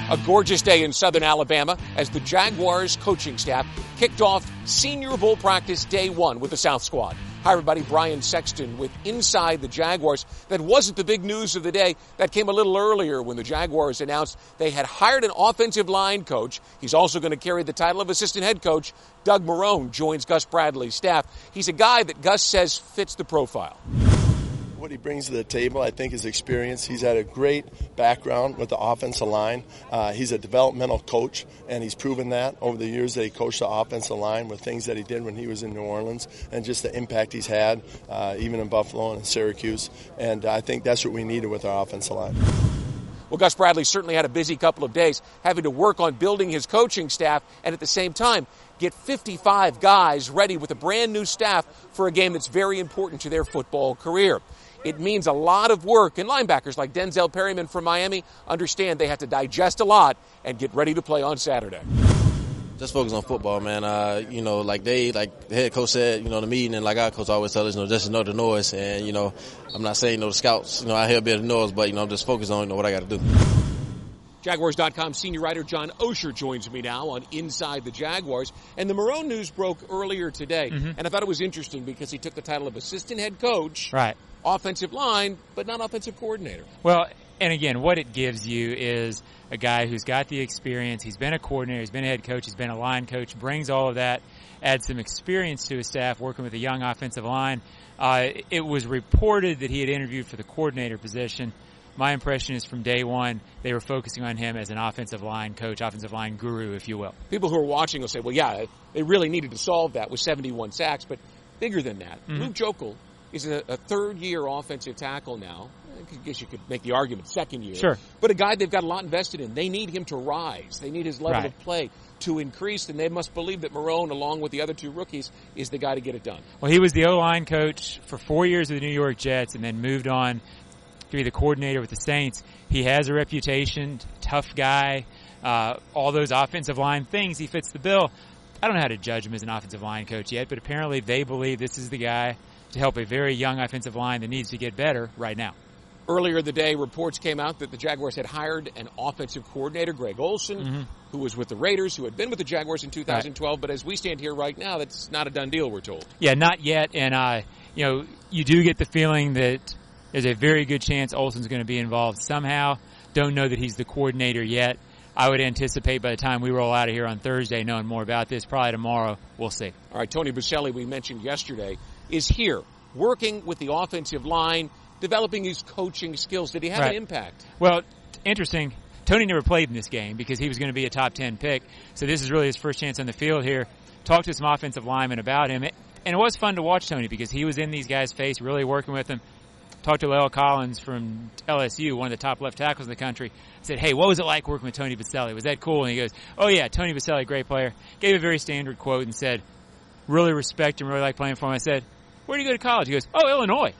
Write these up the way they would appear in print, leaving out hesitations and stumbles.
A gorgeous day in southern Alabama as the Jaguars coaching staff kicked off Senior Bowl practice day one with the South Squad. Hi, everybody. Brian Sexton with Inside the Jaguars. That wasn't the big news of the day. That came a little earlier when the Jaguars announced they had hired an offensive line coach. He's also going to carry the title of assistant head coach. Doug Marrone joins Gus Bradley's staff. He's a guy that Gus says fits the profile. What he brings to the table, I think, is experience. He's had a great background with the offensive line. He's a developmental coach, and he's proven that over the years that he coached the offensive line with things that he did when he was in New Orleans and just the impact he's had, even in Buffalo and in Syracuse. And I think that's what we needed with our offensive line. Well, Gus Bradley certainly had a busy couple of days having to work on building his coaching staff and at the same time get 55 guys ready with a brand new staff for a game that's very important to their football career. It means a lot of work, and linebackers like Denzel Perryman from Miami understand they have to digest a lot and get ready to play on Saturday. Just focus on football, man. Like the head coach said, the meeting, and like our coach always tells us, just ignore the noise. And, I'm not saying, the scouts, I hear a bit of noise, but, I'm just focused on, what I got to do. Jaguars.com senior writer John Osher joins me now on Inside the Jaguars. And the Marrone news broke earlier today. And I thought it was interesting because he took the title of assistant head coach. Right. Offensive line, but not offensive coordinator. Well, and again, what it gives you is a guy who's got the experience. He's been a coordinator. He's been a head coach. He's been a line coach. Brings all of that. Adds some experience to his staff working with a young offensive line. It was reported that he had interviewed for the coordinator position. My impression is from day one, they were focusing on him as an offensive line coach, offensive line guru, if you will. People who are watching will say, well, yeah, they really needed to solve that with 71 sacks. But bigger than that, Luke Joeckel is a third-year offensive tackle now. I guess you could make the argument second year. Sure. But a guy they've got a lot invested in. They need him to rise. They need his level of play to increase, and they must believe that Marrone, along with the other two rookies, is the guy to get it done. Well, he was the O-line coach for 4 years with the New York Jets and then moved on to be the coordinator with the Saints. He has a reputation, tough guy, all those offensive line things. He fits the bill. I don't know how to judge him as an offensive line coach yet, but apparently they believe this is the guy to help a very young offensive line that needs to get better right now. Earlier in the day, reports came out that the Jaguars had hired an offensive coordinator, Greg Olson, who was with the Raiders, who had been with the Jaguars in 2012. But as we stand here right now, that's not a done deal, we're told. Yeah, not yet. And, you do get the feeling that there's a very good chance Olson's going to be involved somehow. Don't know that he's the coordinator yet. I would anticipate by the time we roll out of here on Thursday knowing more about this, probably tomorrow, we'll see. All right, Tony Boselli, we mentioned yesterday, is here working with the offensive line, developing his coaching skills. Did he have an impact? Well, interesting. Tony never played in this game because he was going to be a top 10 pick. So this is really his first chance on the field here. Talked to some offensive linemen about him. And it was fun to watch Tony because he was in these guys' face, really working with them. Talked to La'el Collins from LSU, one of the top left tackles in the country. Said, hey, what was it like working with Tony Boselli? Was that cool? And he goes, oh, yeah, Tony Boselli, great player. Gave a very standard quote and said, really respect him, really like playing for him. I said, where did you go to college? He goes, oh, Illinois.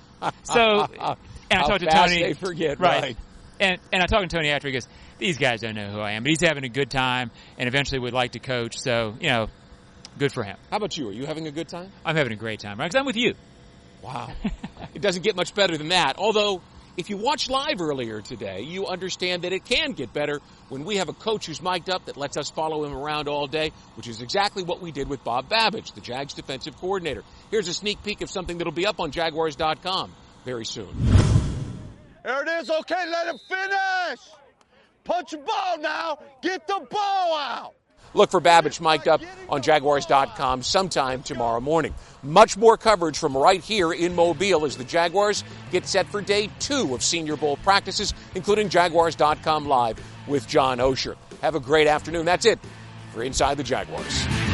So, and I talked to Tony. They forget, right. And I talked to Tony after. He goes, these guys don't know who I am, but he's having a good time and eventually would like to coach. So, good for him. How about you? Are you having a good time? I'm having a great time, right? Because I'm with you. Wow. It doesn't get much better than that. Although, if you watched live earlier today, you understand that it can get better when we have a coach who's mic'd up that lets us follow him around all day, which is exactly what we did with Bob Babbage, the Jags defensive coordinator. Here's a sneak peek of something that'll be up on Jaguars.com very soon. There it is. Okay, let him finish. Punch the ball now. Get the ball out. Look for Babbage mic'd up on Jaguars.com sometime tomorrow morning. Much more coverage from right here in Mobile as the Jaguars get set for day 2 of Senior Bowl practices, including Jaguars.com Live with John Osher. Have a great afternoon. That's it for Inside the Jaguars.